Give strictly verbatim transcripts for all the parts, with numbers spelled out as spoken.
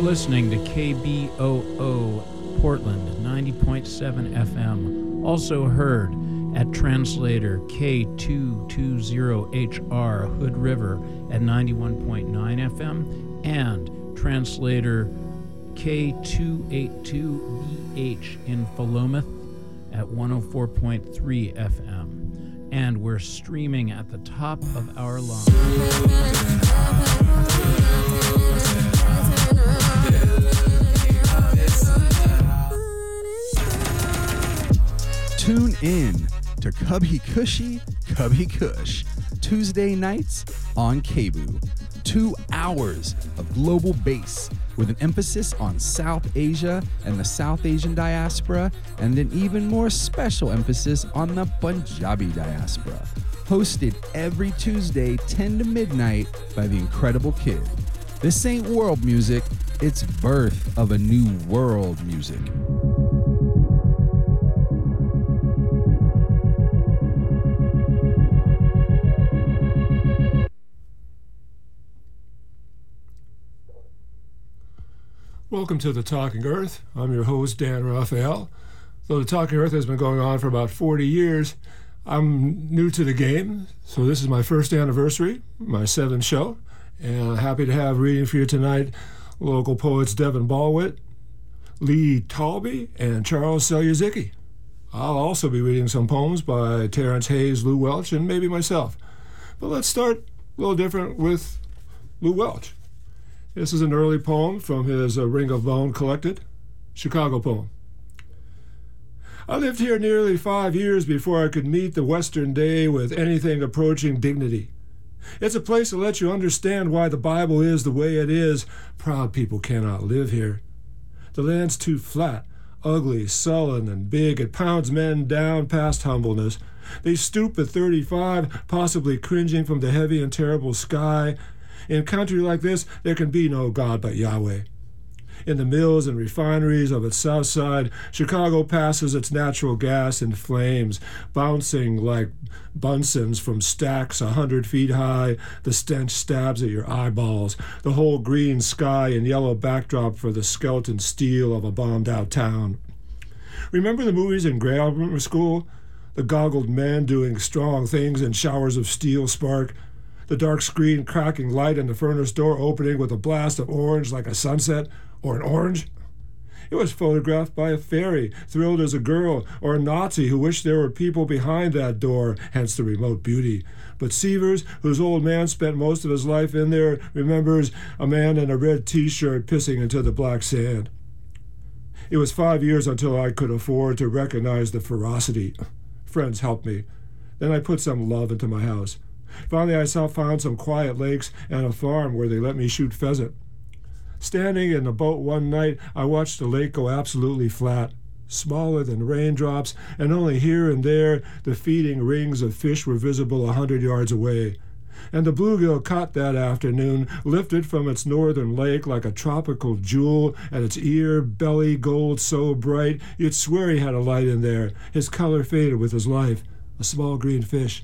listening to K B O O Portland, ninety point seven F M. Also heard at translator K two twenty H R Hood River at ninety-one point nine F M and translator K two eighty-two B H in Philomath at one oh four point three F M. And we're streaming at the top of our lungs. Tune in to Cubby Cushy, Cubby Kush, Tuesday nights on K B O O. Two hours of global bass with an emphasis on South Asia and the South Asian diaspora, and an even more special emphasis on the Punjabi diaspora. Hosted every Tuesday, ten to midnight, by the Incredible Kid. This ain't world music, it's birth of a new world music. Welcome to The Talking Earth. I'm your host, Dan Raphael. Though The Talking Earth has been going on for about forty years, I'm new to the game, so this is my first anniversary, my seventh show, and I'm happy to have reading for you tonight local poets Devin Ballwit, Lee Talby, and Charles Selyuzicki. I'll also be reading some poems by Terrence Hayes, Lou Welch, and maybe myself. But let's start a little different with Lou Welch. This is an early poem from his uh, Ring of Bone collected, Chicago poem. I lived here nearly five years before I could meet the Western day with anything approaching dignity. It's a place to let you understand why the Bible is the way it is. Proud people cannot live here. The land's too flat, ugly, sullen, and big. It pounds men down past humbleness. They stoop at thirty-five, possibly cringing from the heavy and terrible sky. In a country like this, there can be no God but Yahweh. In the mills and refineries of its south side, Chicago passes its natural gas in flames, bouncing like Bunsen's from stacks a hundred feet high. The stench stabs at your eyeballs, the whole green sky and yellow backdrop for the skeleton steel of a bombed-out town. Remember the movies in grammar school? The goggled men doing strong things in showers of steel spark. The dark screen cracking light and the furnace door opening with a blast of orange like a sunset or an orange. It was photographed by a fairy, thrilled as a girl, or a Nazi who wished there were people behind that door, hence the remote beauty. But Sievers, whose old man spent most of his life in there, remembers a man in a red T-shirt pissing into the black sand. It was five years until I could afford to recognize the ferocity. Friends helped me. Then I put some love into my house. Finally, I saw, found some quiet lakes and a farm where they let me shoot pheasant. Standing in a boat one night, I watched the lake go absolutely flat, smaller than raindrops, and only here and there the feeding rings of fish were visible a hundred yards away. And the bluegill caught that afternoon, lifted from its northern lake like a tropical jewel, and its ear, belly, gold so bright you'd swear he had a light in there. His color faded with his life, a small green fish.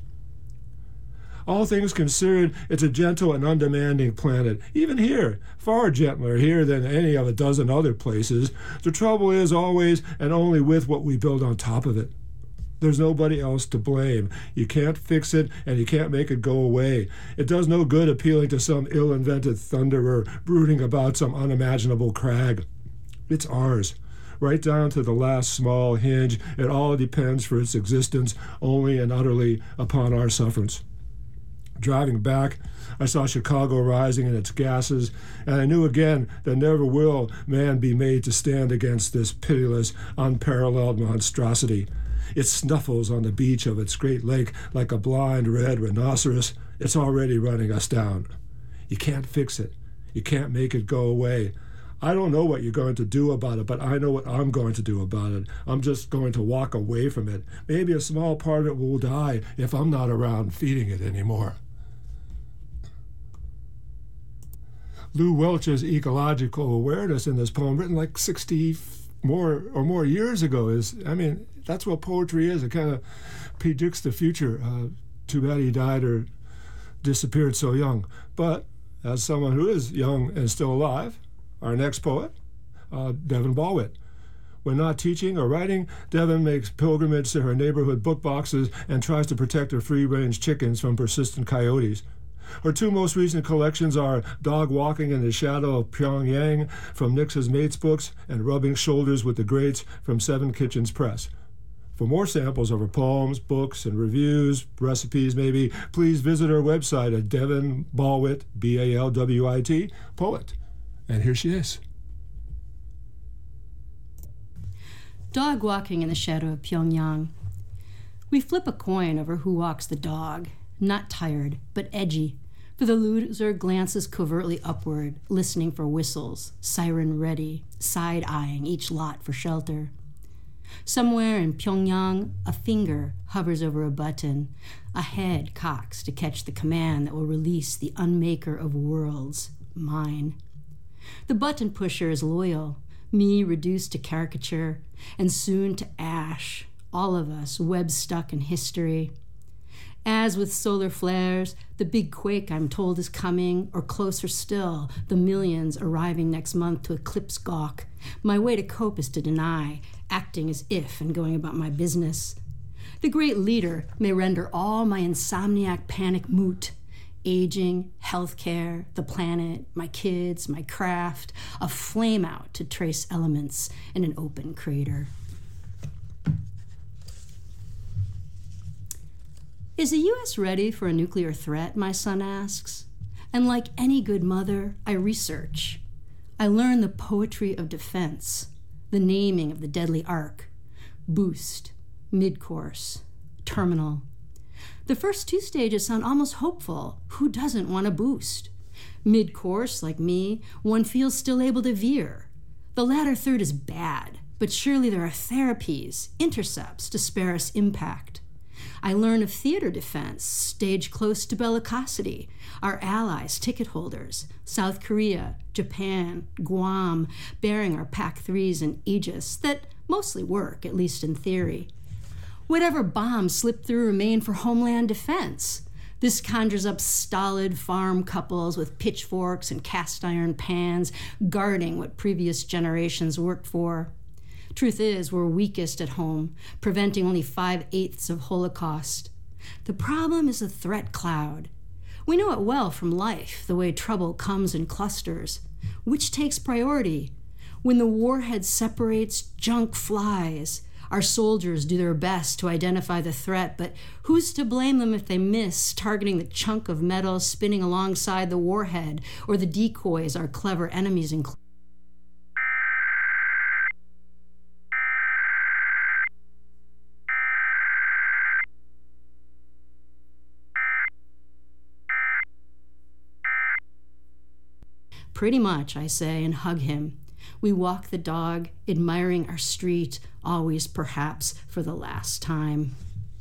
All things considered, it's a gentle and undemanding planet. Even here, far gentler here than any of a dozen other places. The trouble is always and only with what we build on top of it. There's nobody else to blame. You can't fix it, and you can't make it go away. It does no good appealing to some ill-invented thunderer brooding about some unimaginable crag. It's ours. Right down to the last small hinge, it all depends for its existence only and utterly upon our sufferance. Driving back, I saw Chicago rising in its gases, and I knew again that never will man be made to stand against this pitiless, unparalleled monstrosity. It snuffles on the beach of its great lake like a blind red rhinoceros. It's already running us down. You can't fix it. You can't make it go away. I don't know what you're going to do about it, but I know what I'm going to do about it. I'm just going to walk away from it. Maybe a small part of it will die if I'm not around feeding it anymore. Lou Welch's ecological awareness in this poem, written like sixty more or more years ago, is, I mean, that's what poetry is. It kind of predicts the future. Uh, too bad he died or disappeared so young. But as someone who is young and still alive, Our next poet, uh, Devin Ballwit. When not teaching or writing, Devin makes pilgrimage to her neighborhood book boxes and tries to protect her free-range chickens from persistent coyotes. Her two most recent collections are Dog Walking in the Shadow of Pyongyang from Nix's Mates Books and Rubbing Shoulders with the Greats from Seven Kitchens Press. For more samples of her poems, books, and reviews, recipes maybe, please visit her website at Devin Ballwit, B A L W I T, poet. And here she is. Dog Walking in the Shadow of Pyongyang. We flip a coin over who walks the dog, not tired, but edgy, for the loser glances covertly upward, listening for whistles, siren ready, side-eyeing each lot for shelter. Somewhere in Pyongyang, a finger hovers over a button, a head cocks to catch the command that will release the unmaker of worlds, mine. The button pusher is loyal, me reduced to caricature, and soon to ash, all of us web-stuck in history. As with solar flares, the big quake I'm told is coming, or closer still, the millions arriving next month to eclipse Gawk. My way to cope is to deny, acting as if and going about my business. The great leader may render all my insomniac panic moot. Aging, healthcare, the planet, my kids, my craft, a flame out to trace elements in an open crater. Is the U S ready for a nuclear threat, my son asks. And like any good mother, I research. I learn the poetry of defense, the naming of the deadly arc, boost, mid-course, terminal. The first two stages sound almost hopeful. Who doesn't want a boost? Mid-course, like me, one feels still able to veer. The latter third is bad, but surely there are therapies, intercepts to spare us impact. I learn of theater defense, stage close to bellicosity, our allies, ticket holders, South Korea, Japan, Guam, bearing our P A C threes and Aegis that mostly work, at least in theory. Whatever bombs slip through remain for homeland defense. This conjures up stolid farm couples with pitchforks and cast iron pans, guarding what previous generations worked for. Truth is, we're weakest at home, preventing only five-eighths of Holocaust. The problem is the threat cloud. We know it well from life, the way trouble comes in clusters. Which takes priority? When the warhead separates, junk flies. Our soldiers do their best to identify the threat, but who's to blame them if they miss, targeting the chunk of metal spinning alongside the warhead, or the decoys our clever enemies include? Pretty much, I say, and hug him. We walk the dog, admiring our street, always perhaps for the last time.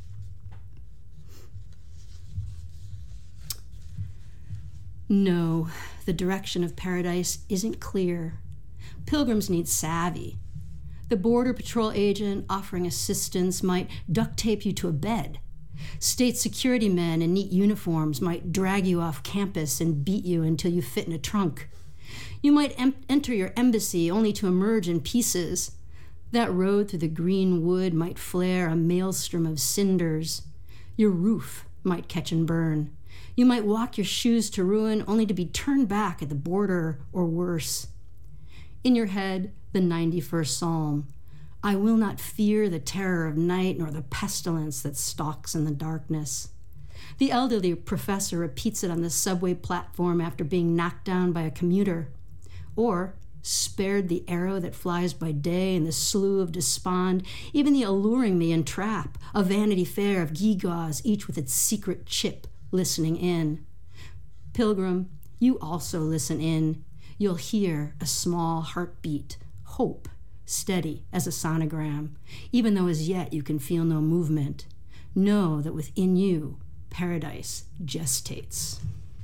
No, the direction of paradise isn't clear. Pilgrims need savvy. The Border Patrol agent offering assistance might duct tape you to a bed. State security men in neat uniforms might drag you off campus and beat you until you fit in a trunk. You might em- enter your embassy only to emerge in pieces. That road through the green wood might flare a maelstrom of cinders. Your roof might catch and burn. You might walk your shoes to ruin only to be turned back at the border or worse. In your head, the ninety-first Psalm. I will not fear the terror of night nor the pestilence that stalks in the darkness. The elderly professor repeats it on the subway platform after being knocked down by a commuter. Or, spared the arrow that flies by day and the slough of despond, even the alluring me entrap, a Vanity Fair of gewgaws, each with its secret chip listening in. Pilgrim, you also listen in. You'll hear a small heartbeat, hope, steady as a sonogram, even though as yet you can feel no movement. Know that within you, paradise gestates.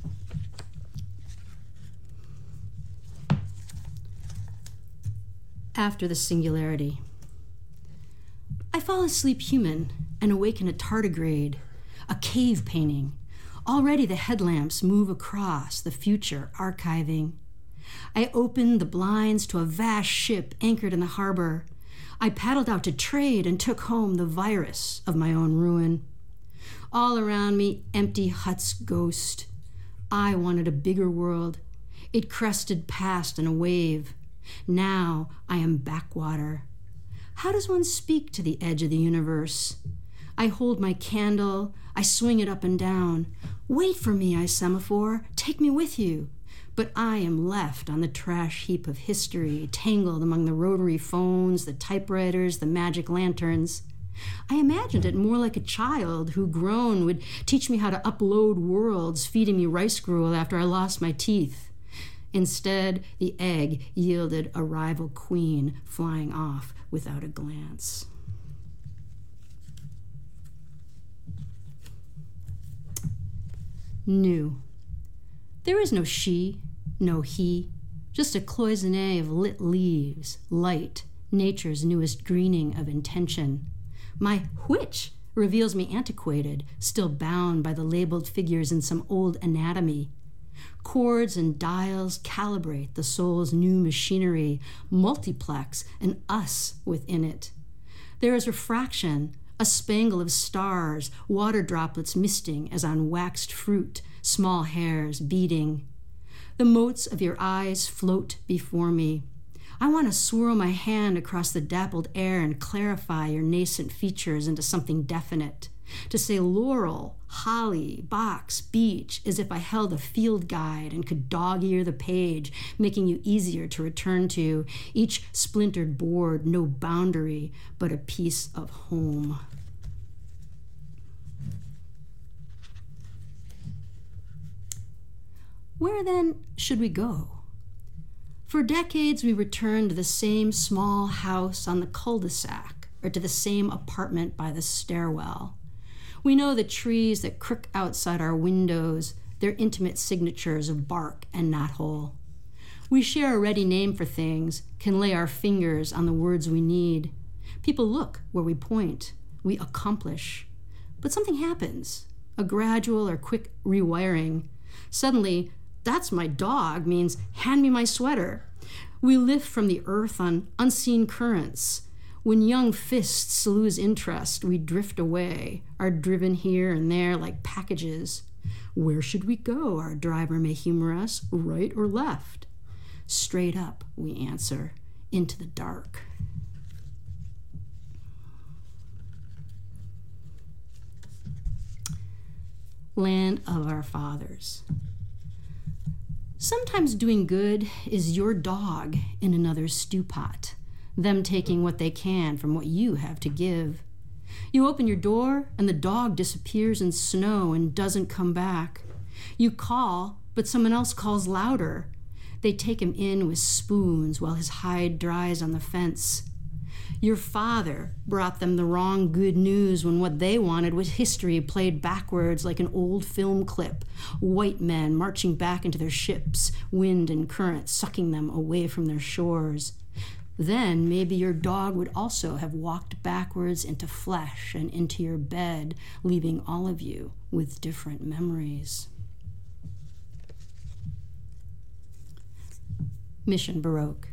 After the singularity. I fall asleep human and awaken a tardigrade, a cave painting. Already the headlamps move across the future archiving. I opened the blinds to a vast ship anchored in the harbor. I paddled out to trade and took home the virus of my own ruin. All around me, empty huts ghost. I wanted a bigger world. It crested past in a wave. Now I am backwater. How does one speak to the edge of the universe? I hold my candle. I swing it up and down. Wait for me, I semaphore. Take me with you. But I am left on the trash heap of history, tangled among the rotary phones, the typewriters, the magic lanterns. I imagined it more like a child who, grown, would teach me how to upload worlds, feeding me rice gruel after I lost my teeth. Instead, the egg yielded a rival queen flying off without a glance. New. There is no she, no he, just a cloisonne of lit leaves, light, nature's newest greening of intention. My which reveals me antiquated, still bound by the labeled figures in some old anatomy. Chords and dials calibrate the soul's new machinery, multiplex and us within it. There is refraction, a spangle of stars, water droplets misting as on waxed fruit, small hairs beating. The motes of your eyes float before me. I want to swirl my hand across the dappled air and clarify your nascent features into something definite. To say laurel, holly, box, beech, as if I held a field guide and could dog-ear the page, making you easier to return to. Each splintered board, no boundary, but a piece of home. Where then should we go? For decades, we returned to the same small house on the cul-de-sac or to the same apartment by the stairwell. We know the trees that crook outside our windows, their intimate signatures of bark and knothole. We share a ready name for things, can lay our fingers on the words we need. People look where we point. We accomplish. But something happens, a gradual or quick rewiring. Suddenly, that's my dog means hand me my sweater. We lift from the earth on unseen currents. When young fists lose interest, we drift away, are driven here and there like packages. Where should we go? Our driver may humor us, right or left? Straight up, we answer, into the dark. Land of our fathers. Sometimes doing good is your dog in another's stew pot, them taking what they can from what you have to give. You open your door and the dog disappears in snow and doesn't come back. You call, but someone else calls louder. They take him in with spoons while his hide dries on the fence. Your father brought them the wrong good news when what they wanted was history played backwards like an old film clip. White men marching back into their ships, wind and current sucking them away from their shores. Then maybe your dog would also have walked backwards into flesh and into your bed, leaving all of you with different memories. Mission Baroque.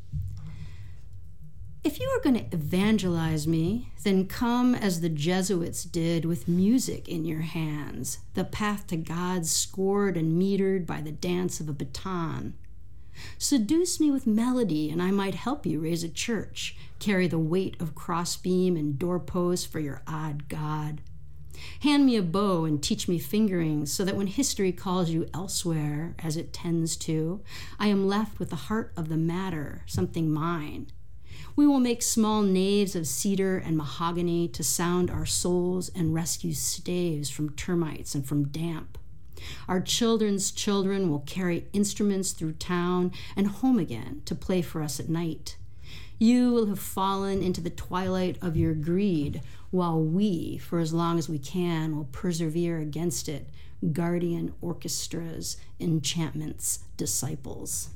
If you are going to evangelize me, then come as the Jesuits did with music in your hands, the path to God scored and metered by the dance of a baton. Seduce me with melody, and I might help you raise a church, carry the weight of crossbeam and doorpost for your odd God. Hand me a bow and teach me fingerings so that when history calls you elsewhere, as it tends to, I am left with the heart of the matter, something mine. We will make small naves of cedar and mahogany to sound our souls and rescue staves from termites and from damp. Our children's children will carry instruments through town and home again to play for us at night. You will have fallen into the twilight of your greed, while we, for as long as we can, will persevere against it, guardian orchestras, enchantments, disciples.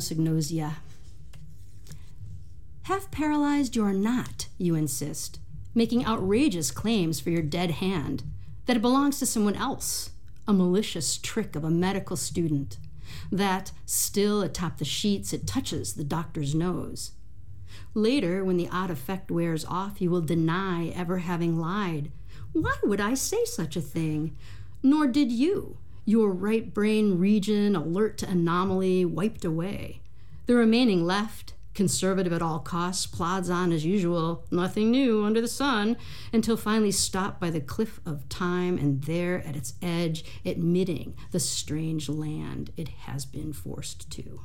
Anosognosia. Half paralyzed you are not, you insist. making outrageous claims for your dead hand, that it belongs to someone else, a malicious trick of a medical student, that, still atop the sheets, it touches the doctor's nose. Later, when the odd effect wears off, you will deny ever having lied. Why would I say such a thing? Nor did you. Your right brain region, alert to anomaly, wiped away. The remaining left, conservative at all costs, plods on as usual, nothing new under the sun, until finally stopped by the cliff of time, and there at its edge, admitting the strange land it has been forced to.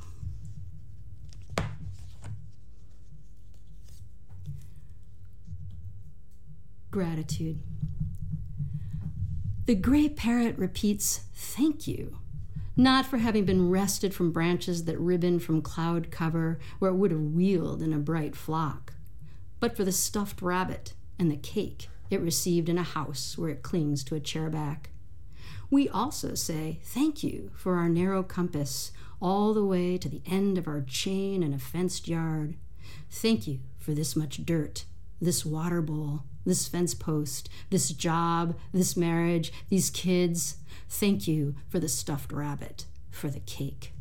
Gratitude. The gray parrot repeats, "Thank you," not for having been wrested from branches that ribbon from cloud cover where it would have wheeled in a bright flock, but for the stuffed rabbit and the cake it received in a house where it clings to a chair back. We also say thank you for our narrow compass all the way to the end of our chain in a fenced yard. Thank you for this much dirt, this water bowl, this fence post, this job, this marriage, these kids. Thank you for the stuffed rabbit, for the cake.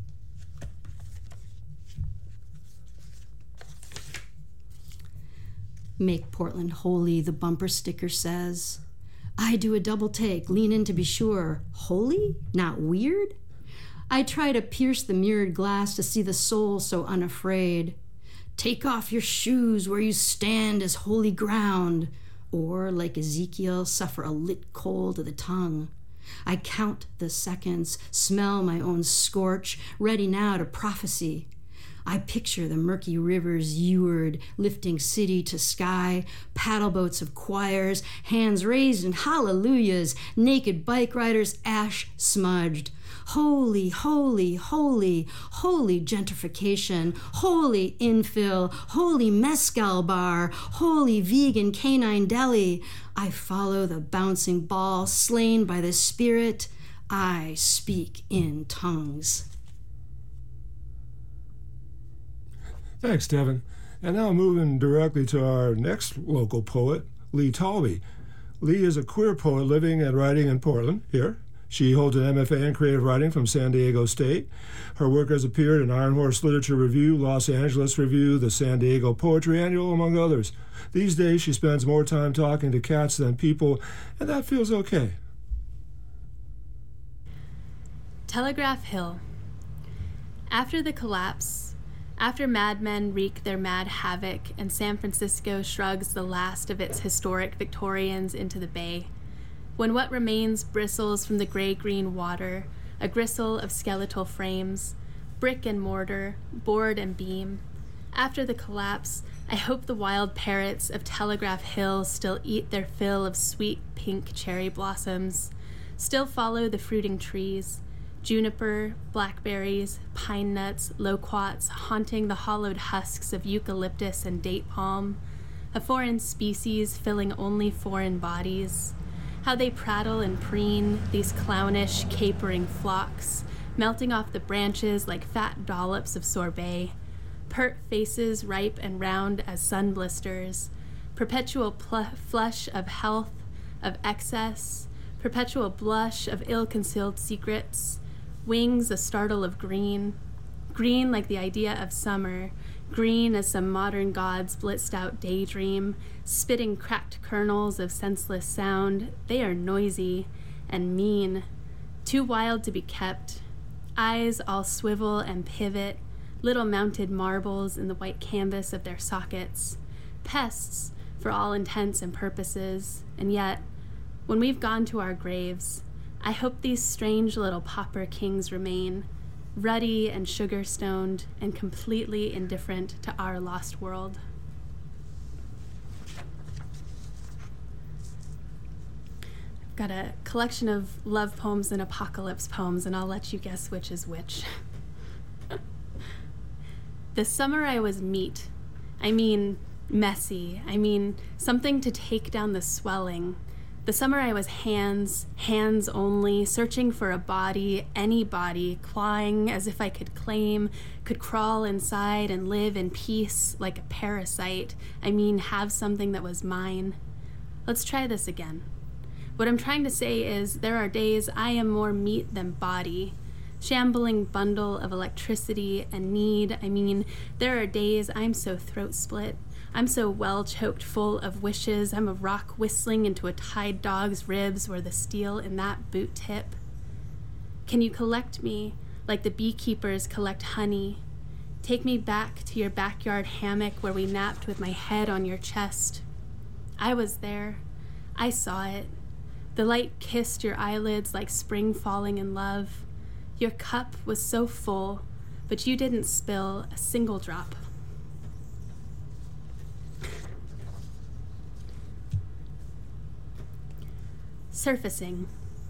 Make Portland holy, the bumper sticker says. I do a double take, lean in to be sure. Holy? Not weird? I try to pierce the mirrored glass to see the soul so unafraid. Take off your shoes where you stand as holy ground, or, like Ezekiel, suffer a lit coal to the tongue. I count the seconds, smell my own scorch, ready now to prophecy. I picture the murky rivers eward, lifting city to sky, paddle boats of choirs, hands raised in hallelujahs, naked bike riders ash smudged. Holy, holy, holy, holy gentrification, holy infill, holy mezcal bar, holy vegan canine deli. I follow the bouncing ball slain by the spirit. I speak in tongues. Thanks, Devin. And now moving directly to our next local poet, Lee Talby. Lee is a queer poet living and writing in Portland, here. She holds an M F A in creative writing from San Diego State. Her work has appeared in Iron Horse Literature Review, Los Angeles Review, the San Diego Poetry Annual, among others. These days, she spends more time talking to cats than people, and that feels okay. Telegraph Hill. After the collapse, after madmen wreak their mad havoc and San Francisco shrugs the last of its historic Victorians into the bay, when what remains bristles from the gray-green water, a gristle of skeletal frames, brick and mortar, board and beam, after the collapse, I hope the wild parrots of Telegraph Hill still eat their fill of sweet pink cherry blossoms, still follow the fruiting trees, juniper, blackberries, pine nuts, loquats haunting the hollowed husks of eucalyptus and date palm, a foreign species filling only foreign bodies. How they prattle and preen, these clownish, capering flocks, melting off the branches like fat dollops of sorbet, pert faces ripe and round as sun blisters, perpetual pl- flush of health, of excess, perpetual blush of ill-concealed secrets, wings a startle of green, green like the idea of summer, green as some modern god's blitzed-out daydream, spitting cracked kernels of senseless sound. They are noisy and mean, too wild to be kept, eyes all swivel and pivot, little mounted marbles in the white canvas of their sockets, pests for all intents and purposes. And yet, when we've gone to our graves, I hope these strange little pauper kings remain, ruddy and sugar-stoned and completely indifferent to our lost world. I've got a collection of love poems and apocalypse poems, and I'll let you guess which is which. The summer I was meat, I mean messy, I mean something to take down the swelling. The summer I was hands, hands only, searching for a body, any body, clawing as if I could claim, could crawl inside and live in peace like a parasite. I mean, have something that was mine. Let's try this again. What I'm trying to say is there are days I am more meat than body, shambling bundle of electricity and need. I mean, there are days I'm so throat split. I'm so well choked full of wishes. I'm a rock whistling into a tied dog's ribs or the steel in that boot tip. Can you collect me like the beekeepers collect honey? Take me back to your backyard hammock where we napped with my head on your chest. I was there. I saw it. The light kissed your eyelids like spring falling in love. Your cup was so full, but you didn't spill a single drop. Surfacing.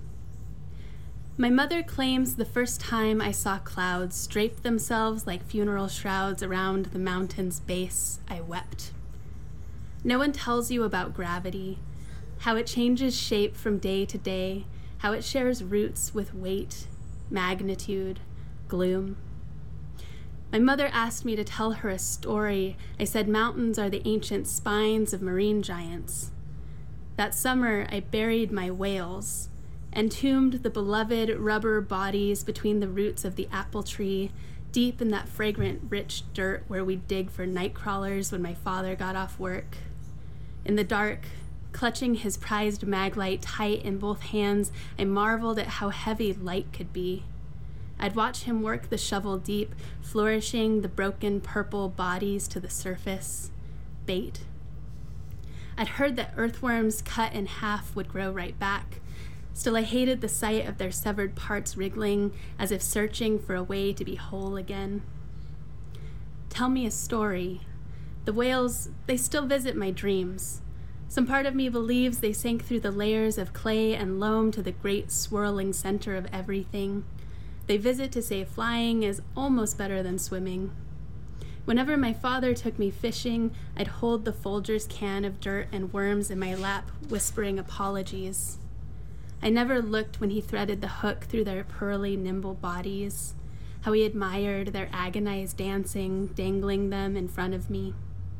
My mother claims the first time I saw clouds drape themselves like funeral shrouds around the mountain's base, I wept. No one tells you about gravity, how it changes shape from day to day, how it shares roots with weight, magnitude, gloom. My mother asked me to tell her a story. I said mountains are the ancient spines of marine giants. That summer, I buried my whales, entombed the beloved rubber bodies between the roots of the apple tree, deep in that fragrant, rich dirt where we dig for night crawlers when my father got off work. In the dark, clutching his prized maglite tight in both hands, I marveled at how heavy light could be. I'd watch him work the shovel deep, flourishing the broken purple bodies to the surface. Bait. I'd heard that earthworms cut in half would grow right back. Still, I hated the sight of their severed parts wriggling, as if searching for a way to be whole again. Tell me a story. The whales, they still visit my dreams. Some part of me believes they sank through the layers of clay and loam to the great swirling center of everything. They visit to say flying is almost better than swimming. Whenever my father took me fishing, I'd hold the Folgers can of dirt and worms in my lap, whispering apologies. I never looked when he threaded the hook through their pearly, nimble bodies, how he admired their agonized dancing, dangling them in front of me.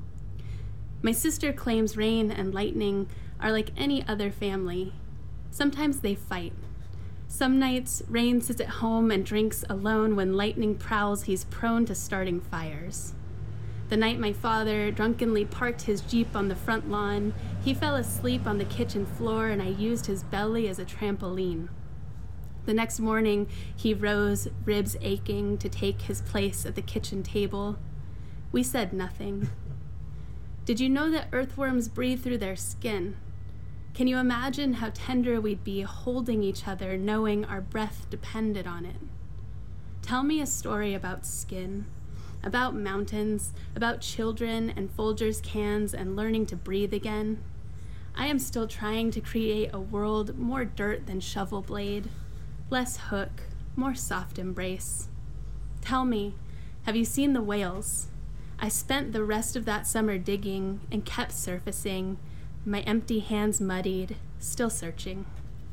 My sister claims rain and lightning are like any other family. Sometimes they fight. Some nights, Rain sits at home and drinks alone. When lightning prowls, he's prone to starting fires. The night my father drunkenly parked his Jeep on the front lawn, he fell asleep on the kitchen floor and I used his belly as a trampoline. The next morning, he rose, ribs aching, to take his place at the kitchen table. We said nothing. Did you know that earthworms breathe through their skin? Can you imagine how tender we'd be holding each other, knowing our breath depended on it? Tell me a story about skin, about mountains, about children and Folgers cans and learning to breathe again. I am still trying to create a world more dirt than shovel blade, less hook, more soft embrace. Tell me, have you seen the whales? I spent the rest of that summer digging and kept surfacing, my empty hands muddied, still searching.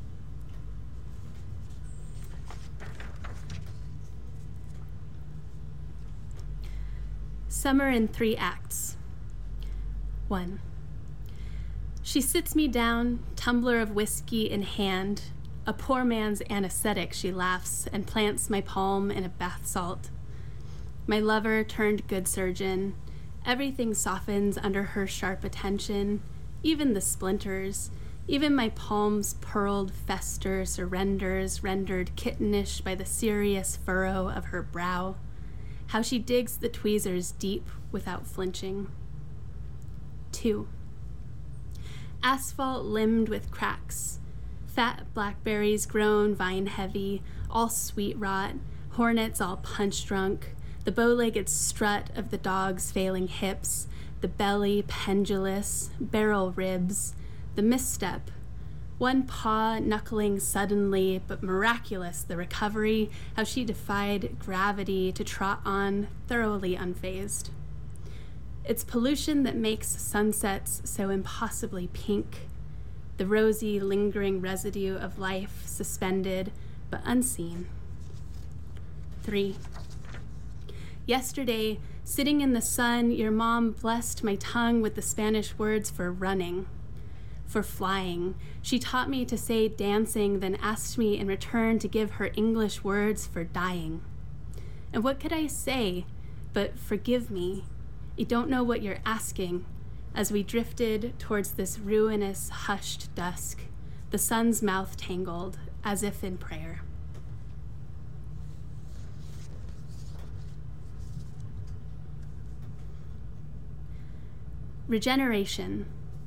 Summer in three acts. One. She sits me down, tumbler of whiskey in hand. A poor man's anesthetic, she laughs, and plants my palm in a bath salt. My lover turned good surgeon. Everything softens under her sharp attention. Even the splinters, even my palm's pearled fester surrenders, rendered kittenish by the serious furrow of her brow. How she digs the tweezers deep without flinching. Two. Asphalt limbed with cracks. Fat blackberries grown vine heavy, all sweet rot, hornets all punch drunk, the bow-legged strut of the dog's failing hips, the belly pendulous, barrel ribs, the misstep, one paw knuckling suddenly, but miraculous the recovery, how she defied gravity to trot on, thoroughly unfazed. It's pollution that makes sunsets so impossibly pink, the rosy, lingering residue of life suspended but unseen. Three. Yesterday, sitting in the sun, your mom blessed my tongue with the Spanish words for running. for flying. She taught me to say dancing, then asked me in return to give her English words for dying. And what could I say but forgive me? You don't know what you're asking. As we drifted towards this ruinous, hushed dusk, the sun's mouth tangled as if in prayer. Regeneration.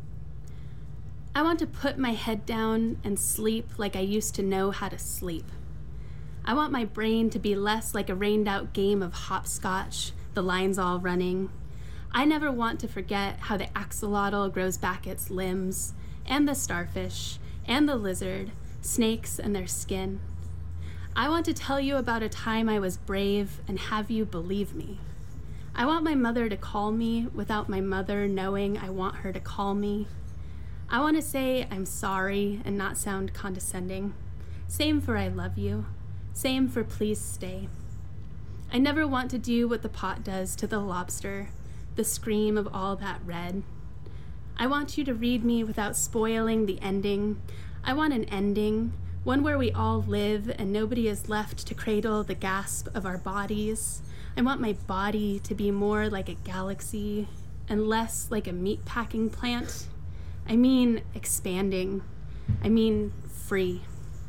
I want to put my head down and sleep like I used to know how to sleep. I want my brain to be less like a rained-out game of hopscotch, the lines all running. I never want to forget how the axolotl grows back its limbs, and the starfish, and the lizard, snakes and their skin. I want to tell you about a time I was brave and have you believe me. I want my mother to call me without my mother knowing I want her to call me. I want to say I'm sorry and not sound condescending. Same for I love you. Same for please stay. I never want to do what the pot does to the lobster, the scream of all that red. I want you to read me without spoiling the ending. I want an ending, one where we all live and nobody is left to cradle the gasp of our bodies. I want my body to be more like a galaxy and less like a meatpacking plant. I mean expanding. I mean free.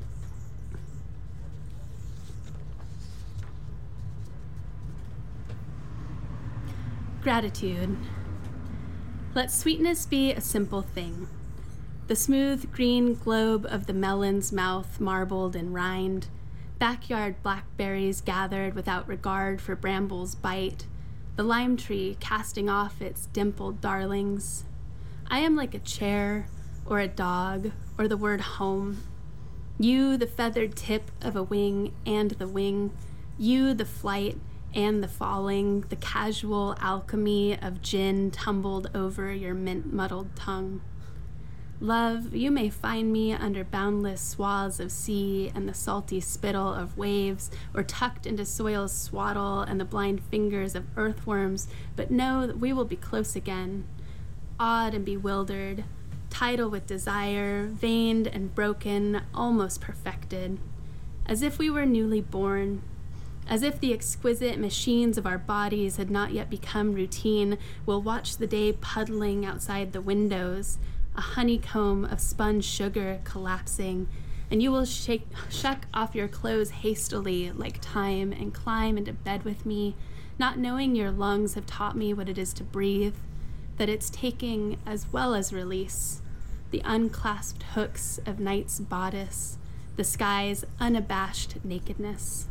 Gratitude. Let sweetness be a simple thing. The smooth green globe of the melon's mouth marbled and rind, backyard blackberries gathered without regard for bramble's bite, the lime tree casting off its dimpled darlings. I am like a chair, or a dog, or the word home. You, the feathered tip of a wing and the wing. You, the flight and the falling, the casual alchemy of gin tumbled over your mint-muddled tongue. Love, you may find me under boundless swaths of sea and the salty spittle of waves, or tucked into soil's swaddle and the blind fingers of earthworms, but know that we will be close again, awed and bewildered, tidal with desire, veined and broken, almost perfected, as if we were newly born, as if the exquisite machines of our bodies had not yet become routine. We'll watch the day puddling outside the windows, a honeycomb of spun sugar collapsing, and you will shake, shuck off your clothes hastily like time and climb into bed with me, not knowing your lungs have taught me what it is to breathe, that it's taking as well as release, the unclasped hooks of night's bodice, the sky's unabashed nakedness.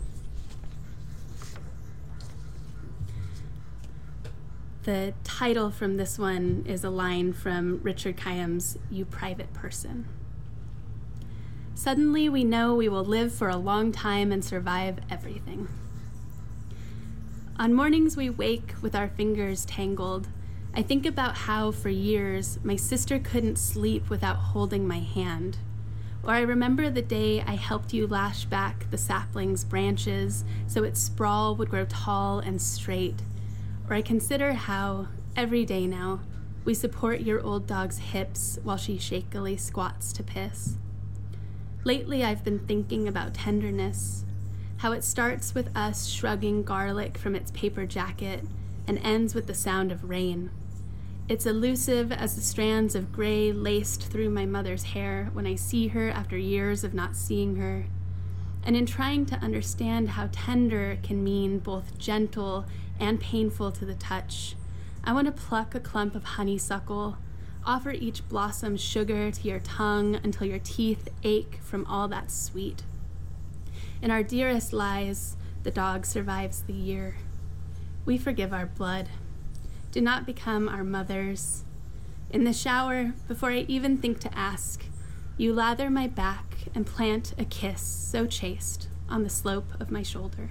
The title from this one is a line from Richard Khayyam's You Private Person. Suddenly we know we will live for a long time and survive everything. On mornings we wake with our fingers tangled, I think about how for years my sister couldn't sleep without holding my hand. Or I remember the day I helped you lash back the sapling's branches so its sprawl would grow tall and straight. Or I consider how, every day now, we support your old dog's hips while she shakily squats to piss. Lately I've been thinking about tenderness, how it starts with us shrugging garlic from its paper jacket and ends with the sound of rain. It's elusive as the strands of gray laced through my mother's hair when I see her after years of not seeing her. And in trying to understand how tender can mean both gentle and painful to the touch, I want to pluck a clump of honeysuckle, offer each blossom sugar to your tongue until your teeth ache from all that sweet. In our dearest lies, the dog survives the year. We forgive our blood. Do not become our mothers. In the shower, before I even think to ask, you lather my back and plant a kiss so chaste on the slope of my shoulder.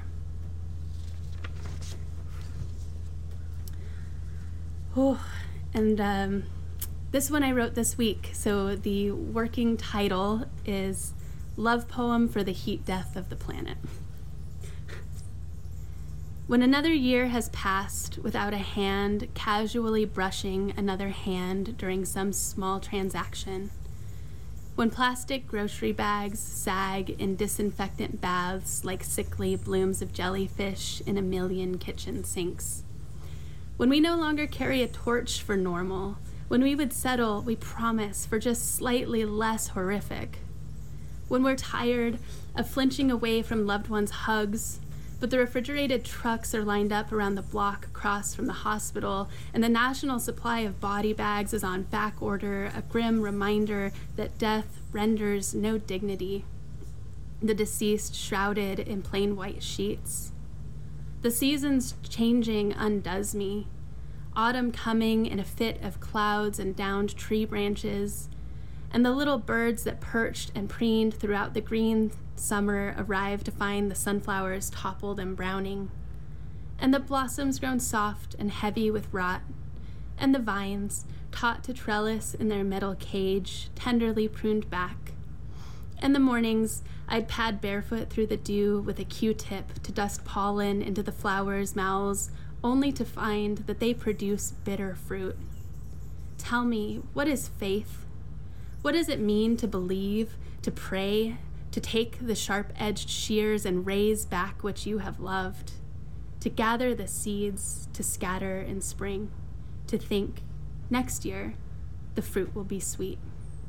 Oh, and um, this one I wrote this week. So the working title is Love Poem for the Heat Death of the Planet. When another year has passed without a hand casually brushing another hand during some small transaction, when plastic grocery bags sag in disinfectant baths like sickly blooms of jellyfish in a million kitchen sinks, when we no longer carry a torch for normal, when we would settle, we promise, for just slightly less horrific, when we're tired of flinching away from loved ones' hugs, but the refrigerated trucks are lined up around the block across from the hospital, and the national supply of body bags is on back order, a grim reminder that death renders no dignity, the deceased shrouded in plain white sheets. The seasons changing undoes me, autumn coming in a fit of clouds and downed tree branches, and the little birds that perched and preened throughout the green summer arrive to find the sunflowers toppled and browning, and the blossoms grown soft and heavy with rot, and the vines, taught to trellis in their metal cage, tenderly pruned back, and the mornings I'd pad barefoot through the dew with a Q-tip to dust pollen into the flowers' mouths, only to find that they produce bitter fruit. Tell me, what is faith? What does it mean to believe, to pray, to take the sharp-edged shears and raise back what you have loved, to gather the seeds to scatter in spring, to think, next year, the fruit will be sweet.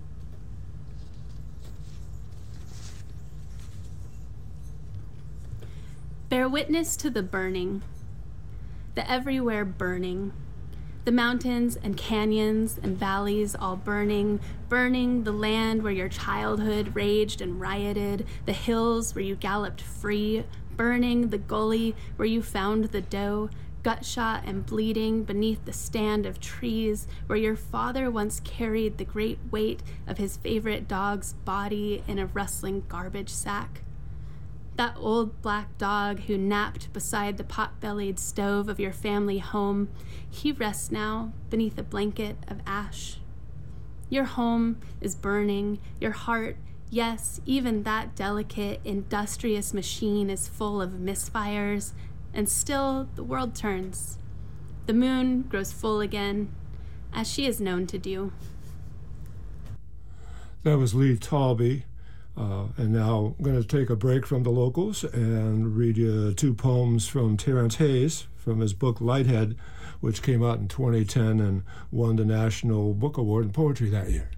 Bear witness to the burning, the everywhere burning, the mountains and canyons and valleys all burning, burning the land where your childhood raged and rioted, the hills where you galloped free, burning the gully where you found the doe, gut-shot and bleeding beneath the stand of trees where your father once carried the great weight of his favorite dog's body in a rustling garbage sack. That old black dog who napped beside the pot-bellied stove of your family home, he rests now beneath a blanket of ash. Your home is burning, your heart, yes, even that delicate, industrious machine is full of misfires, and still the world turns. The moon grows full again, as she is known to do. That was Lee Talby. Uh, and now I'm going to take a break from the locals and read you two poems from Terrence Hayes from his book Lighthead, which came out in twenty ten and won the National Book Award in Poetry that year.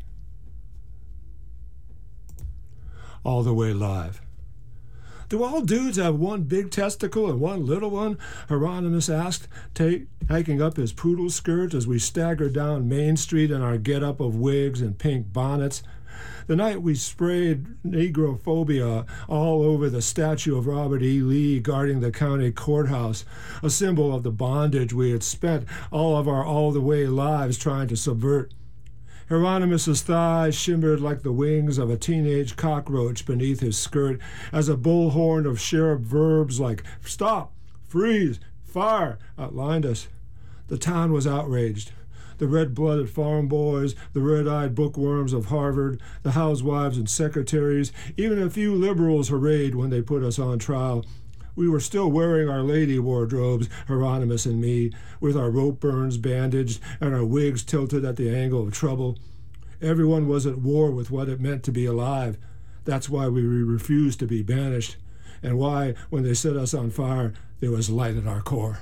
All the Way Live. Do all dudes have one big testicle and one little one? Hieronymus asked, take, hiking up his poodle skirt as we staggered down Main Street in our get-up of wigs and pink bonnets. The night we sprayed negrophobia all over the statue of Robert E. Lee guarding the county courthouse, a symbol of the bondage we had spent all of our all-the-way lives trying to subvert. Hieronymus's thighs shimmered like the wings of a teenage cockroach beneath his skirt as a bullhorn of sheriff verbs like stop, freeze, fire outlined us. The town was outraged. The red-blooded farm boys, the red-eyed bookworms of Harvard, the housewives and secretaries, even a few liberals hurrayed when they put us on trial. We were still wearing our lady wardrobes, Hieronymus and me, with our rope burns bandaged and our wigs tilted at the angle of trouble. Everyone was at war with what it meant to be alive. That's why we refused to be banished, and why, when they set us on fire, there was light at our core.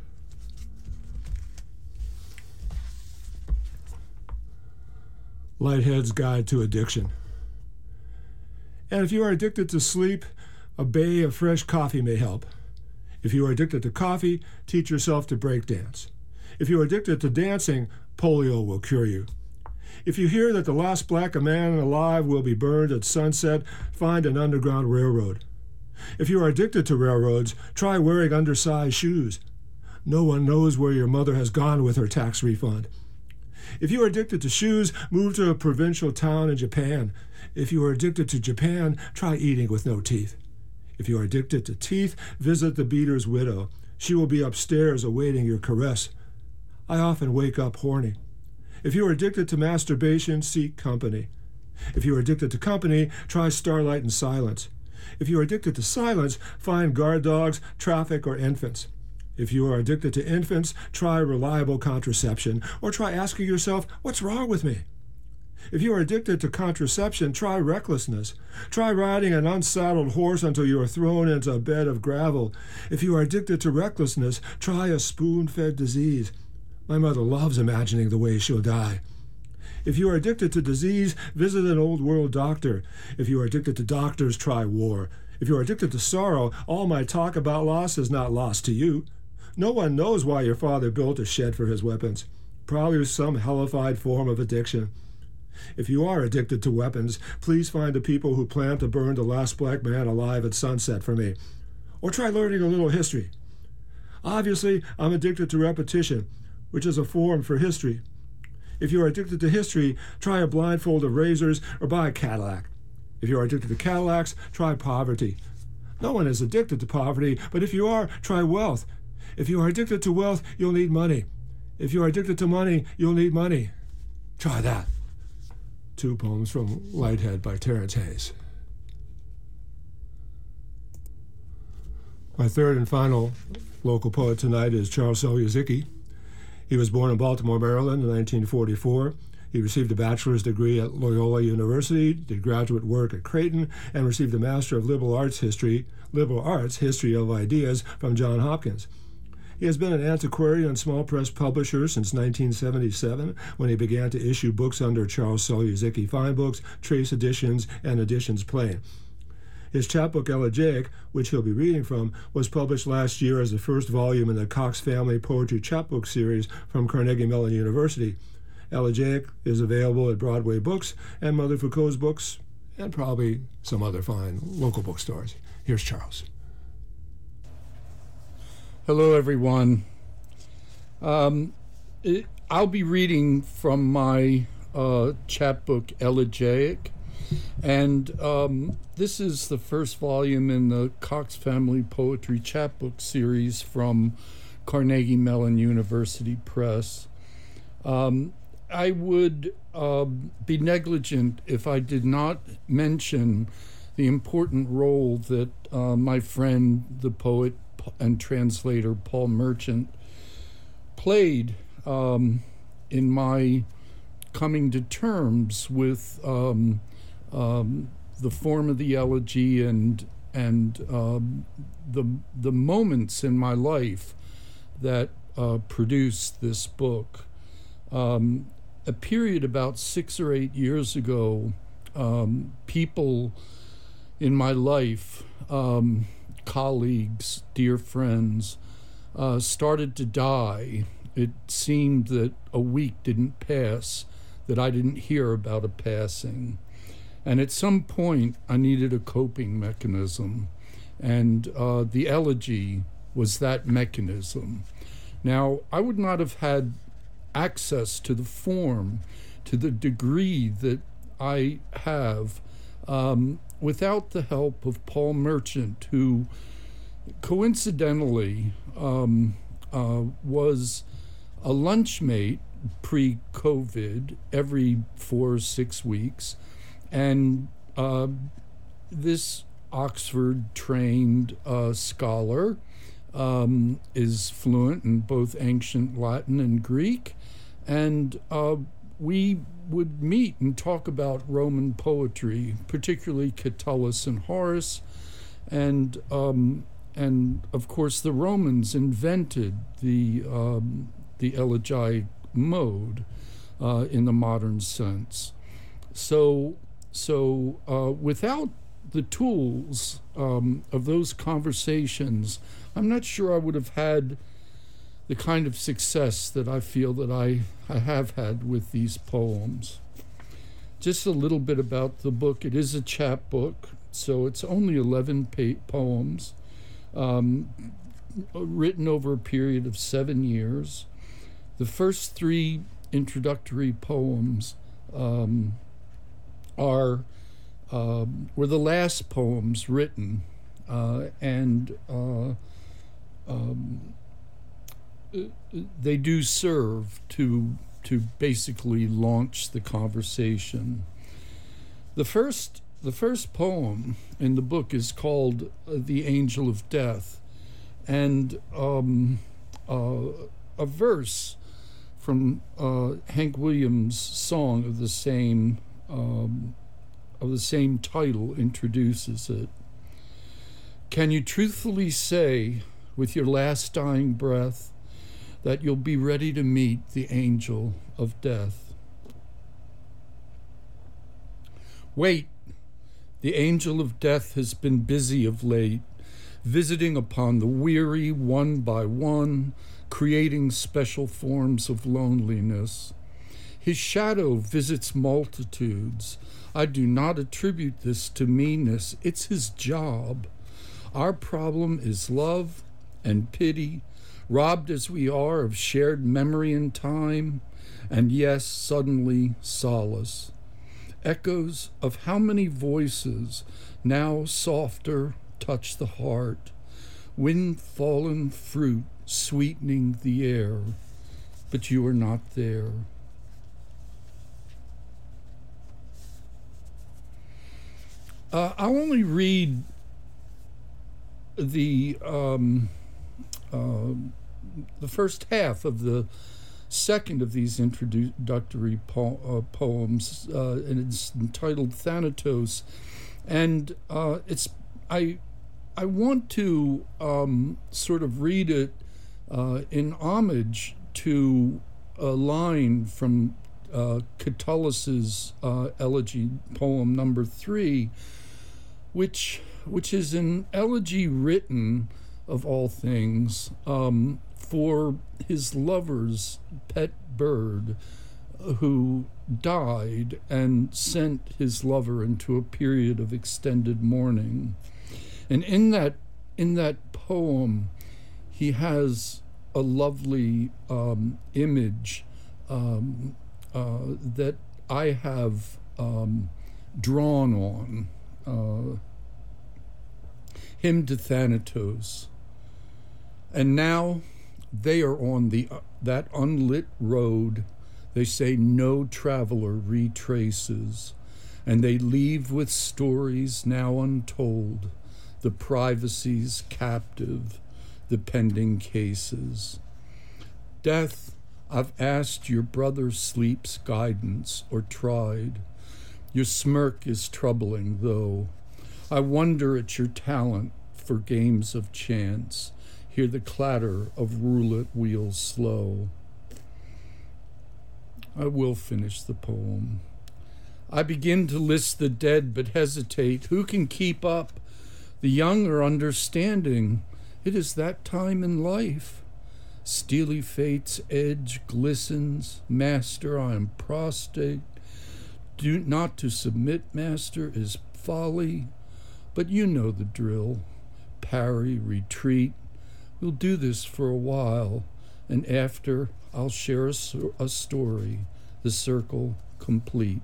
Lighthead's Guide to Addiction. And if you are addicted to sleep, a bay of fresh coffee may help. If you are addicted to coffee, teach yourself to break dance. If you are addicted to dancing, polio will cure you. If you hear that the last black man alive will be burned at sunset, find an underground railroad. If you are addicted to railroads, try wearing undersized shoes. No one knows where your mother has gone with her tax refund. If you are addicted to shoes, move to a provincial town in Japan. If you are addicted to Japan, try eating with no teeth. If you are addicted to teeth, visit the beater's widow. She will be upstairs awaiting your caress. I often wake up horny. If you are addicted to masturbation, seek company. If you are addicted to company, try starlight and silence. If you are addicted to silence, find guard dogs, traffic, or infants. If you are addicted to infants, try reliable contraception, or try asking yourself, what's wrong with me? If you are addicted to contraception, try recklessness. Try riding an unsaddled horse until you are thrown into a bed of gravel. If you are addicted to recklessness, try a spoon-fed disease. My mother loves imagining the way she'll die. If you are addicted to disease, visit an old world doctor. If you are addicted to doctors, try war. If you are addicted to sorrow, all my talk about loss is not lost to you. No one knows why your father built a shed for his weapons. Probably some hellified form of addiction. If you are addicted to weapons, please find the people who plan to burn the last black man alive at sunset for me. Or try learning a little history. Obviously, I'm addicted to repetition, which is a form for history. If you are addicted to history, try a blindfold of razors or buy a Cadillac. If you are addicted to Cadillacs, try poverty. No one is addicted to poverty, but if you are, try wealth. If you are addicted to wealth, you'll need money. If you are addicted to money, you'll need money. Try that. Two poems from Lighthead by Terrence Hayes. My third and final local poet tonight is Charles Soliezicki. He was born in Baltimore, Maryland in nineteen forty-four. He received a bachelor's degree at Loyola University, did graduate work at Creighton, and received a Master of Liberal Arts History, Liberal Arts History of Ideas from Johns Hopkins. He has been an antiquarian and small press publisher since nineteen seventy-seven, when he began to issue books under Charles Soliezicki Fine Books, Trace Editions, and Editions Plain. His chapbook Elegiac, which he'll be reading from, was published last year as the first volume in the Cox Family Poetry Chapbook series from Carnegie Mellon University. Elegiac is available at Broadway Books and Mother Foucault's Books, and probably some other fine local bookstores. Here's Charles. Hello, everyone. Um, it, I'll be reading from my uh, chapbook Elegiac, and um, this is the first volume in the Cox Family Poetry Chapbook series from Carnegie Mellon University Press. Um, I would uh, be negligent if I did not mention the important role that uh, my friend, the poet and translator Paul Merchant, played um, in my coming to terms with um, um, the form of the elegy and and um, the the moments in my life that uh, produced this book. Um, a period about six or eight years ago, um, people in my life, um, colleagues, dear friends, uh, started to die. It seemed that a week didn't pass that I didn't hear about a passing. And at some point, I needed a coping mechanism. And uh, the elegy was that mechanism. Now, I would not have had access to the form to the degree that I have um, without the help of Paul Merchant, who coincidentally um, uh, was a lunchmate pre-COVID every four or six weeks. And uh, this Oxford-trained uh, scholar um, is fluent in both ancient Latin and Greek. And uh, we would meet and talk about Roman poetry, particularly Catullus and Horace. And, um, and of course, the Romans invented the, um, the elegiac mode uh, in the modern sense. So, so uh, without the tools um, of those conversations, I'm not sure I would have had the kind of success that I feel that I, I have had with these poems. Just a little bit about the book. It is a chapbook, so it's only eleven pa- poems, um, written over a period of seven years. The first three introductory poems um, are um, were the last poems written, uh, and uh, um, they do serve to to basically launch the conversation. The first the first poem in the book is called uh, "The Angel of Death," and um, uh, a verse from uh, Hank Williams' song of the same um, of the same title introduces it. Can you truthfully say, with your last dying breath, that you'll be ready to meet the angel of death? Wait, the angel of death has been busy of late, visiting upon the weary one by one, creating special forms of loneliness. His shadow visits multitudes. I do not attribute this to meanness. It's his job. Our problem is love and pity, robbed as we are of shared memory and time, and yes, suddenly solace. Echoes of how many voices, now softer, touch the heart. Wind-fallen fruit sweetening the air, but you are not there. Uh, I'll only read the um, uh, the first half of the second of these introductory po- uh, poems, uh, and it's entitled Thanatos, and uh, it's I I want to um, sort of read it uh, in homage to a line from uh, Catullus's uh, elegy poem number three, which which is an elegy written, of all things, um, for his lover's pet bird, who died and sent his lover into a period of extended mourning. And in that in that poem, he has a lovely um, image um, uh, that I have um, drawn on. Uh, hymn to Thanatos. And now they are on the uh, that unlit road they say no traveler retraces, and they leave with stories now untold, the privacies captive, the pending cases. Death, I've asked your brother sleep's guidance or tried. Your smirk is troubling, though. I wonder at your talent for games of chance. Hear the clatter of roulette wheels slow. I will finish the poem. I begin to list the dead, but hesitate. Who can keep up? The young are understanding. It is that time in life. Steely fate's edge glistens. Master, I am prostrate. Do not to submit, master, is folly. But you know the drill. Parry, retreat. We'll do this for a while, and after I'll share a, a story, the circle complete.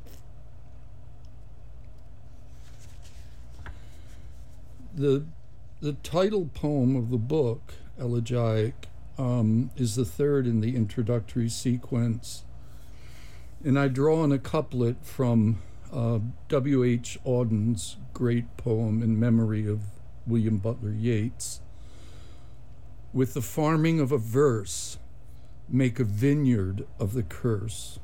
The, the title poem of the book, Elegiac, um, is the third in the introductory sequence. And I draw on a couplet from uh, W H Auden's great poem in memory of William Butler Yeats. With the farming of a verse, make a vineyard of the curse.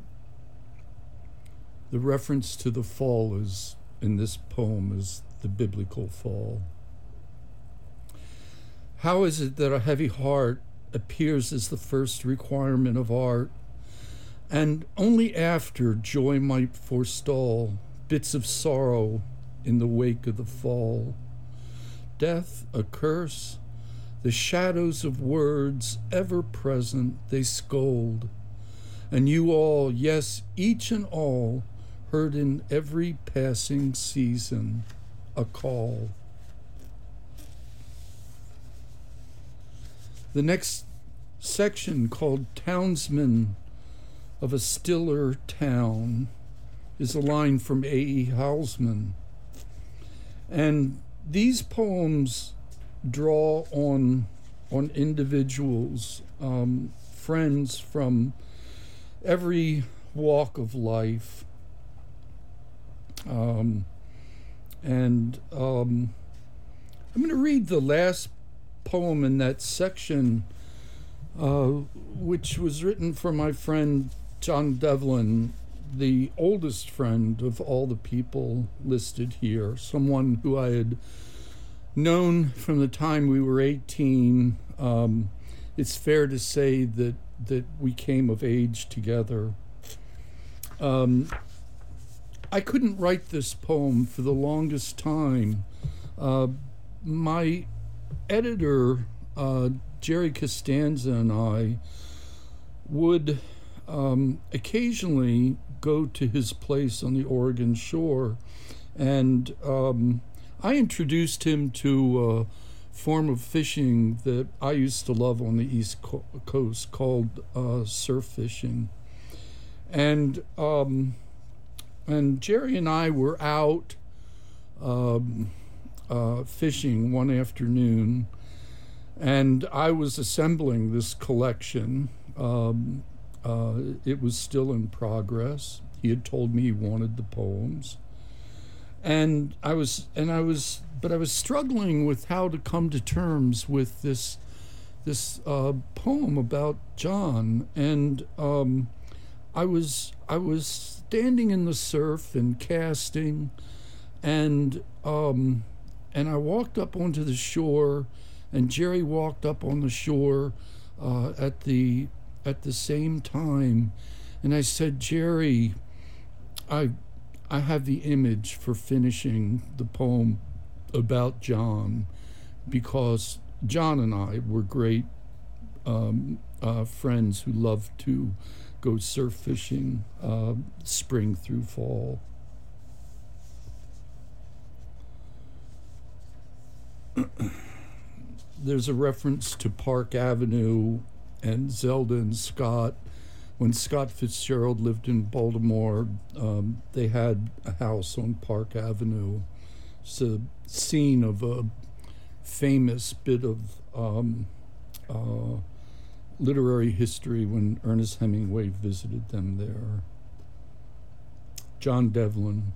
The reference to the fall is in this poem is the biblical fall. How is it that a heavy heart appears as the first requirement of art, and only after joy might forestall bits of sorrow in the wake of the fall? Death, a curse, the shadows of words ever present, they scold. And you all, yes, each and all, heard in every passing season a call. The next section, called Townsman of a Stiller Town, is a line from A E Housman. And these poems draw on on individuals, um, friends from every walk of life. Um, and um, I'm going to read the last poem in that section, uh, which was written for my friend John Devlin, the oldest friend of all the people listed here, someone who I had known from the time we were eighteen. Um, it's fair to say that, that we came of age together. Um, I couldn't write this poem for the longest time. Uh, my editor, uh, Jerry Costanza, and I would um, occasionally go to his place on the Oregon shore, and um, I introduced him to a form of fishing that I used to love on the East Co- Coast called uh, surf fishing. And um, and Jerry and I were out um, uh, fishing one afternoon, and I was assembling this collection. Um, uh, it was still in progress. He had told me he wanted the poems, and I was and I was, but I was struggling with how to come to terms with this this uh, poem about John, and um, I was I was standing in the surf and casting, and um, and I walked up onto the shore, and Jerry walked up on the shore uh, at the at the same time, and I said, Jerry, I I have the image for finishing the poem about John, because John and I were great um, uh, friends who loved to go surf fishing uh, spring through fall. There's a reference to Park Avenue and Zelda and Scott. When Scott Fitzgerald lived in Baltimore, um, they had a house on Park Avenue. It's a scene of a famous bit of um, uh, literary history when Ernest Hemingway visited them there. John Devlin.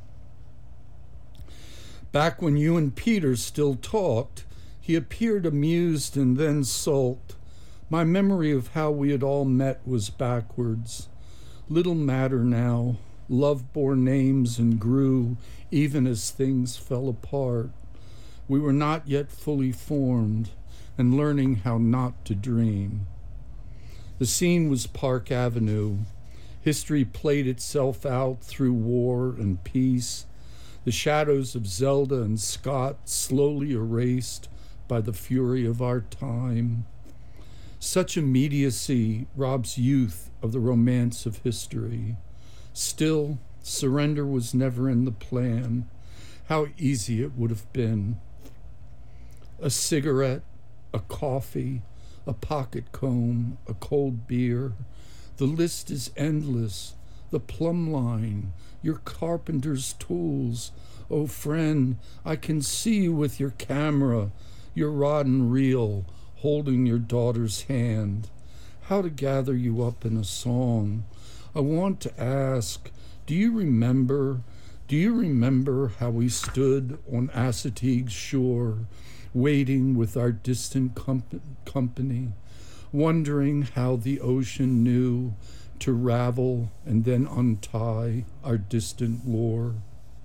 Back when you and Peter still talked, he appeared amused and then sulked. My memory of how we had all met was backwards. Little matter now. Love bore names and grew even as things fell apart. We were not yet fully formed and learning how not to dream. The scene was Park Avenue. History played itself out through war and peace. The shadows of Zelda and Scott slowly erased by the fury of our time. Such immediacy robs youth of the romance of history. Still, surrender was never in the plan. How easy it would have been. A cigarette, a coffee, a pocket comb, a cold beer. The list is endless. The plumb line, your carpenter's tools. Oh, friend, I can see you with your camera, your rod and reel, holding your daughter's hand. How to gather you up in a song. I want to ask, do you remember, do you remember how we stood on Assateague's shore, waiting with our distant comp- company, wondering how the ocean knew to ravel and then untie our distant lore?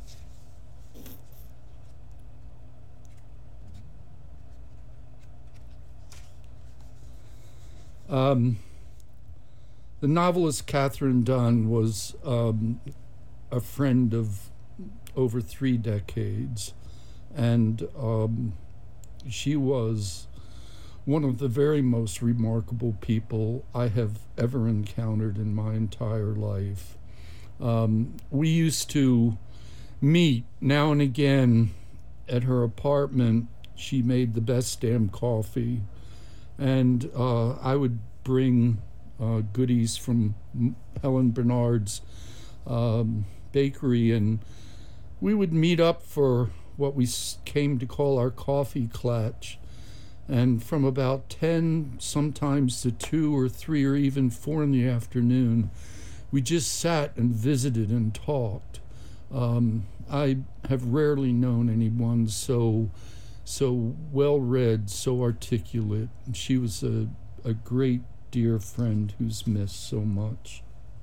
Um, the novelist Katherine Dunn was um, a friend of over three decades, and um, she was one of the very most remarkable people I have ever encountered in my entire life. Um, we used to meet now and again at her apartment. She made the best damn coffee, and uh, I would bring uh, goodies from Helen Bernard's um, bakery, and we would meet up for what we came to call our coffee clatch. And from about ten, sometimes to two or three or even four in the afternoon, we just sat and visited and talked. Um, I have rarely known anyone so so well read, so articulate. She was a, a great dear friend who's missed so much.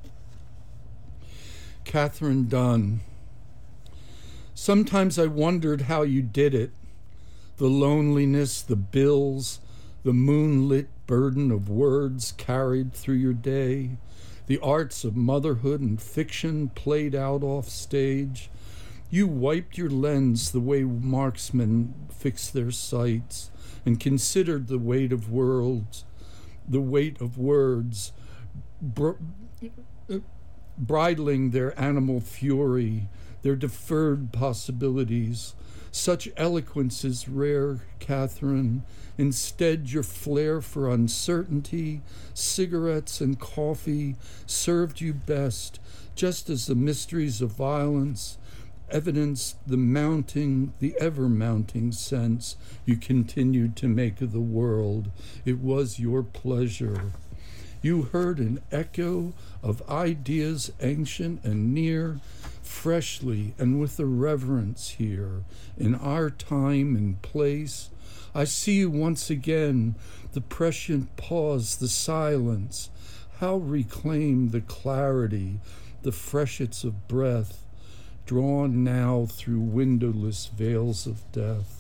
Catherine Dunn. Sometimes I wondered how you did it. The loneliness, the bills, the moonlit burden of words carried through your day, the arts of motherhood and fiction played out off stage. You wiped your lens the way marksmen fix their sights and considered the weight of worlds, the weight of words, br- bridling their animal fury, their deferred possibilities. Such eloquence is rare, Catherine. Instead, your flair for uncertainty, cigarettes and coffee served you best, just as the mysteries of violence evidenced the mounting, the ever-mounting sense you continued to make of the world. It was your pleasure. You heard an echo of ideas ancient and near, freshly and with a reverence here, in our time and place. I see you once again, the prescient pause, the silence. How reclaim the clarity, the freshets of breath, drawn now through windowless veils of death.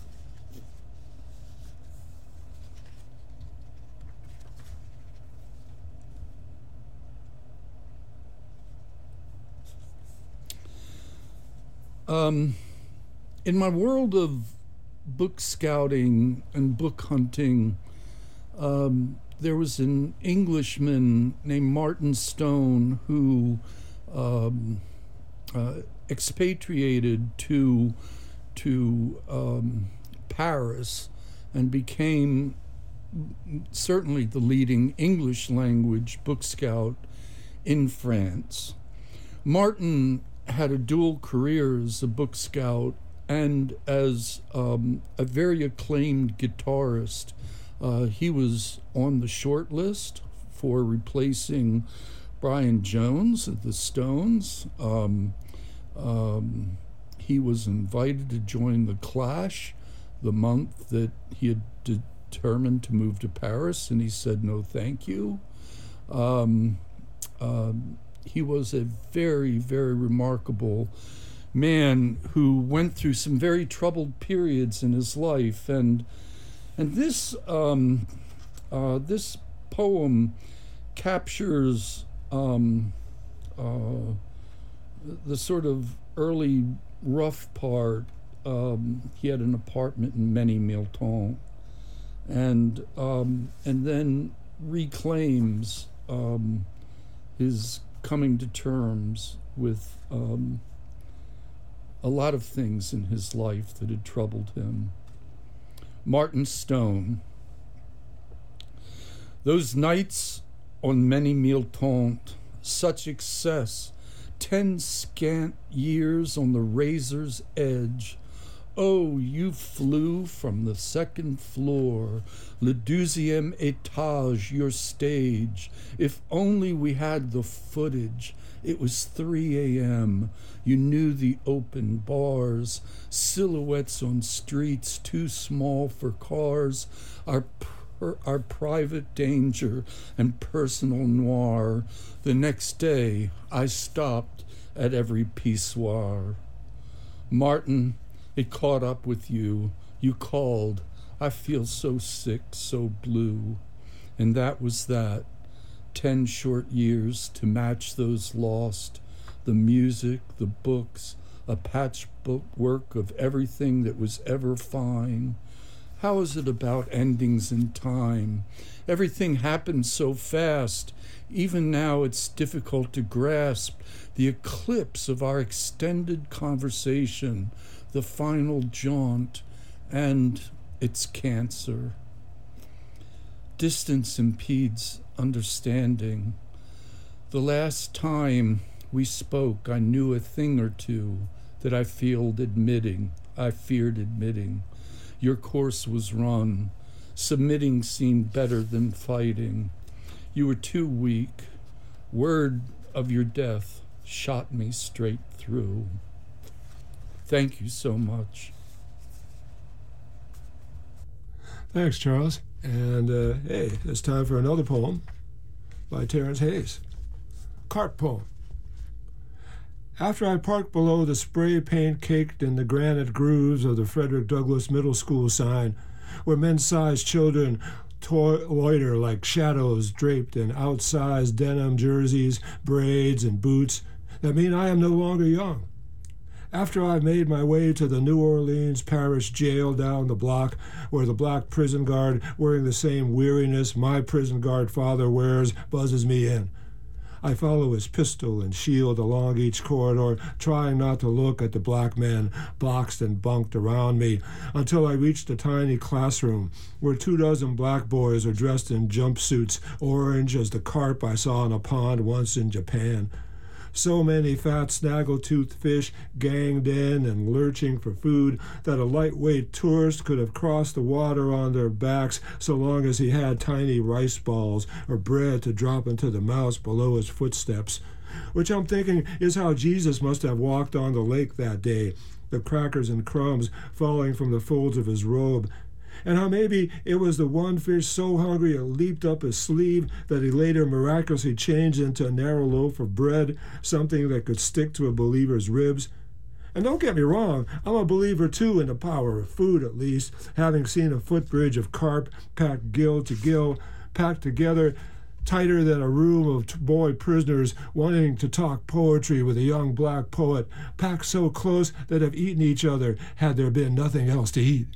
Um, in my world of book scouting and book hunting, um, there was an Englishman named Martin Stone who um, uh, expatriated to to um, Paris and became certainly the leading English language book scout in France. Martin had a dual career as a book scout and as um, a very acclaimed guitarist. Uh, he was on the short list for replacing Brian Jones of the Stones. Um, um, he was invited to join the Clash the month that he had determined to move to Paris, and he said no thank you. Um, um, He was a very, very remarkable man who went through some very troubled periods in his life, and and this um, uh, this poem captures um, uh, the sort of early rough part. Um, he had an apartment in Ménilmontant, and um, and then reclaims um, his coming to terms with um, a lot of things in his life that had troubled him. Martin Stone. Those nights on Ménilmontant, such excess, ten scant years on the razor's edge. Oh, you flew from the second floor, le douzième étage, your stage. If only we had the footage. It was three a.m. You knew the open bars, silhouettes on streets too small for cars, our per, our private danger and personal noir. The next day, I stopped at every pissoir. Martin, it caught up with you. You called. I feel so sick, so blue. And that was that. Ten short years to match those lost. The music, the books, a patchwork work of everything that was ever fine. How is it about endings in time? Everything happens so fast. Even now it's difficult to grasp the eclipse of our extended conversation, the final jaunt, and its cancer. Distance impedes understanding. The last time we spoke, I knew a thing or two that I feared admitting. I feared admitting. Your course was run. Submitting seemed better than fighting. You were too weak. Word of your death shot me straight through. Thank you so much. Thanks, Charles. And uh, hey, it's time for another poem by Terence Hayes. Carp poem. After I parked below the spray paint caked in the granite grooves of the Frederick Douglass Middle School sign, where men-sized children to- loiter like shadows draped in outsized denim jerseys, braids, and boots that mean I am no longer young. After I made my way to the New Orleans Parish Jail down the block, where the black prison guard, wearing the same weariness my prison guard father wears, buzzes me in. I follow his pistol and shield along each corridor, trying not to look at the black men boxed and bunked around me, until I reach the tiny classroom where two dozen black boys are dressed in jumpsuits, orange as the carp I saw in a pond once in Japan. So many fat snaggletooth fish ganged in and lurching for food that a lightweight tourist could have crossed the water on their backs so long as he had tiny rice balls or bread to drop into the mouth below his footsteps, which I'm thinking is how Jesus must have walked on the lake that day, the crackers and crumbs falling from the folds of his robe, and how maybe it was the one fish so hungry it leaped up his sleeve that he later miraculously changed into a narrow loaf of bread, something that could stick to a believer's ribs. And don't get me wrong, I'm a believer too in the power of food, at least, having seen a footbridge of carp packed gill to gill, packed together tighter than a room of t- boy prisoners wanting to talk poetry with a young black poet, packed so close that have eaten each other had there been nothing else to eat.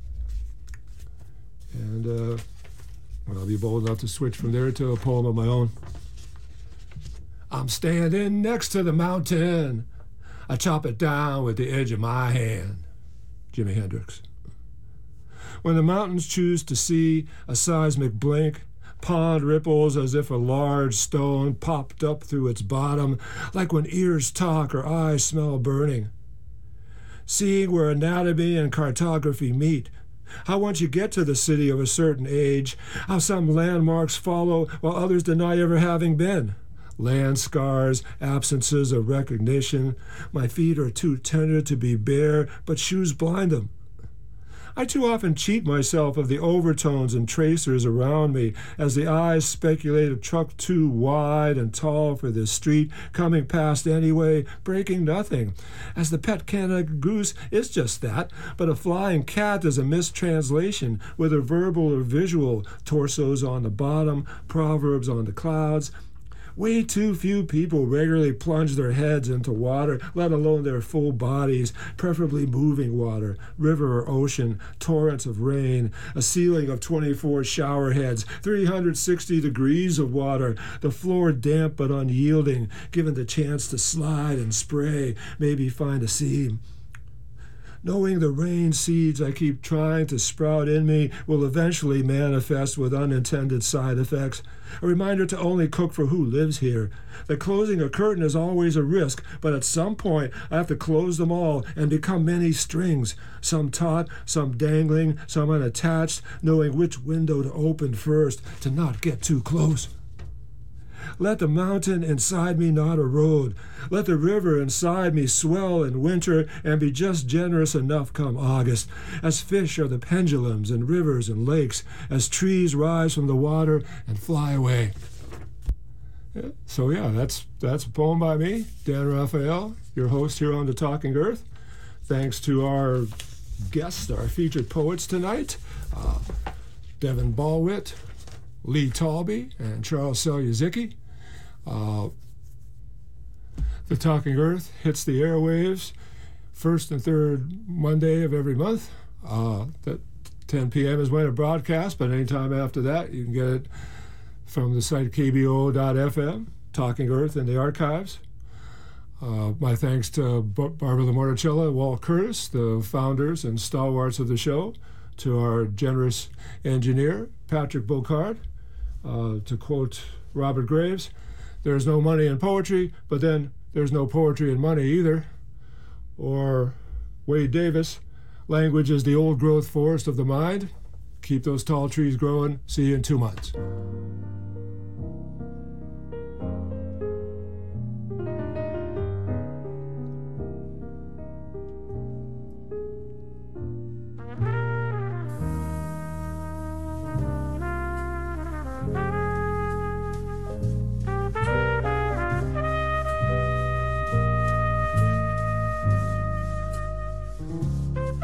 And uh, I'll be bold enough to switch from there to a poem of my own. I'm standing next to the mountain. I chop it down with the edge of my hand. Jimi Hendrix. When the mountains choose to see a seismic blink, pond ripples as if a large stone popped up through its bottom, like when ears talk or eyes smell burning. Seeing where anatomy and cartography meet, how once you get to the city of a certain age, how some landmarks follow while others deny ever having been. Land scars, absences of recognition. My feet are too tender to be bare, but shoes blind them. I too often cheat myself of the overtones and tracers around me as the eyes speculate a truck too wide and tall for this street, coming past anyway, breaking nothing, as the pet Canada goose is just that, but a flying cat is a mistranslation, whether verbal or visual, torsos on the bottom, proverbs on the clouds. Way too few people regularly plunge their heads into water, let alone their full bodies, preferably moving water, river or ocean, torrents of rain, a ceiling of twenty-four shower heads, three hundred sixty degrees of water, the floor damp but unyielding, given the chance to slide and spray, maybe find a seam. Knowing the rain seeds I keep trying to sprout in me will eventually manifest with unintended side effects. A reminder to only cook for who lives here. That closing a curtain is always a risk, but at some point I have to close them all and become many strings, some taut, some dangling, some unattached, knowing which window to open first to not get too close. Let the mountain inside me not erode. Let the river inside me swell in winter and be just generous enough come August. As fish are the pendulums in rivers and lakes, as trees rise from the water and fly away. Yeah, so yeah, that's that's a poem by me, Dan Raphael, your host here on The Talking Earth. Thanks to our guests, our featured poets tonight, uh, Devin Ballwit, Lee Talby, and Charles Selyuzicki. Uh, the Talking Earth hits the airwaves first and third Monday of every month. Uh, that ten p.m. is when it broadcasts, but anytime after that, you can get it from the site K B O dot F M, Talking Earth in the archives. Uh, my thanks to Bar- Barbara Lamorticella and Walt Curtis, the founders and stalwarts of the show, to our generous engineer, Patrick Bocard. Uh, to quote Robert Graves, there's no money in poetry, but then there's no poetry in money either. Or Wade Davis, language is the old-growth forest of the mind. Keep those tall trees growing. See you in two months.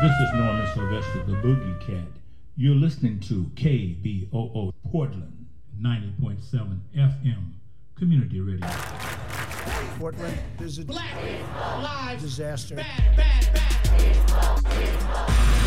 This is Norman Sylvester, the Boogie Cat. You're listening to K B O O Portland, ninety point seven F M, Community Radio. Portland is a Black Lives Disaster. Bad, bad, bad.